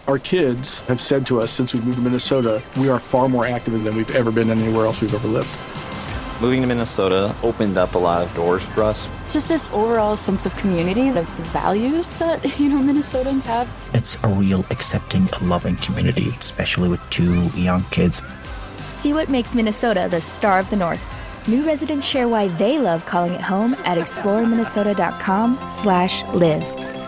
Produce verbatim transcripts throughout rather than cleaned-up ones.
Our kids have said to us since we moved to Minnesota, we are far more active than we've ever been anywhere else we've ever lived. Moving to Minnesota opened up a lot of doors for us. Just this overall sense of community, the values that, you know, Minnesotans have. It's a real accepting, loving community, especially with two young kids. See what makes Minnesota the star of the North. New residents share why they love calling it home at exploreminnesota.com slash live.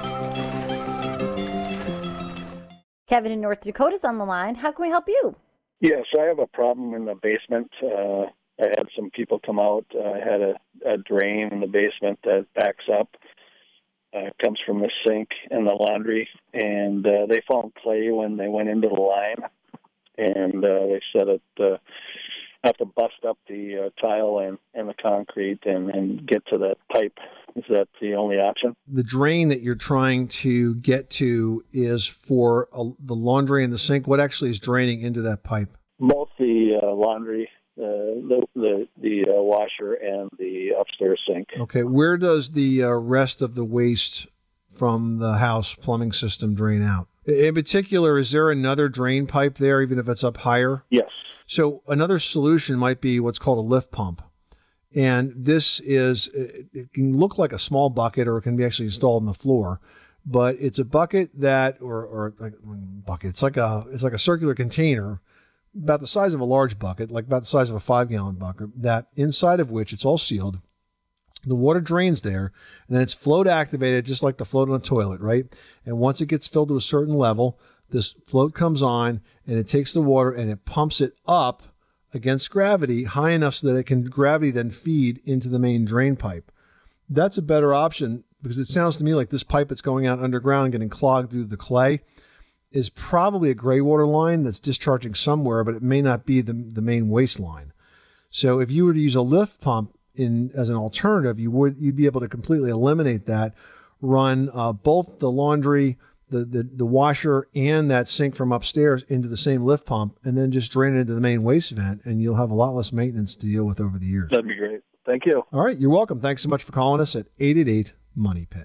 Kevin in North Dakota's on the line. How can we help you? Yes, I have a problem in the basement. Uh, I had some people come out. Uh, I had a, a drain in the basement that backs up. Uh, comes from the sink and the laundry, and uh, they found clay when they went into the line, and uh, they said it uh, have to bust up the uh, tile and, and the concrete and, and get to that pipe. Is that the only option? The drain that you're trying to get to is for uh, the laundry and the sink. What actually is draining into that pipe? Both the uh, laundry, uh, the the, the uh, washer, and the upstairs sink. Okay. Where does the uh, rest of the waste from the house plumbing system drain out? In particular, is there another drain pipe there, even if it's up higher? Yes. So another solution might be what's called a lift pump. And this is, it can look like a small bucket, or it can be actually installed in the floor, but it's a bucket that, or, or like bucket, it's like a, it's like a circular container about the size of a large bucket, like about the size of a five gallon bucket, that inside of which it's all sealed. The water drains there, and then it's float activated, just like the float on a toilet, right? And once it gets filled to a certain level, this float comes on and it takes the water and it pumps it up against gravity high enough so that it can gravity then feed into the main drain pipe. That's a better option, because it sounds to me like this pipe that's going out underground and getting clogged through the clay is probably a gray water line that's discharging somewhere, but it may not be the, the main waste line. So if you were to use a lift pump in as an alternative, you would you'd be able to completely eliminate that, run uh, both the laundry, The, the the washer, and that sink from upstairs into the same lift pump, and then just drain it into the main waste vent, and you'll have a lot less maintenance to deal with over the years. That'd be great. Thank you. All right, you're welcome. Thanks so much for calling us at eight eight eight, money pit.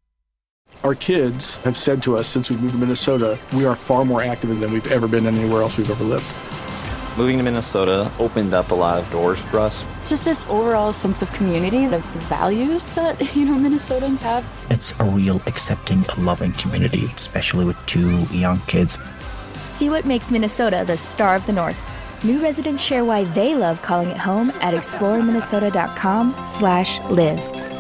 Our kids have said to us since we moved to Minnesota, we are far more active than we've ever been anywhere else we've ever lived. Moving to Minnesota opened up a lot of doors for us. Just this overall sense of community, the values that, you know, Minnesotans have. It's a real accepting, loving community, especially with two young kids. See what makes Minnesota the star of the North. New residents share why they love calling it home at exploreminnesota.com slash live.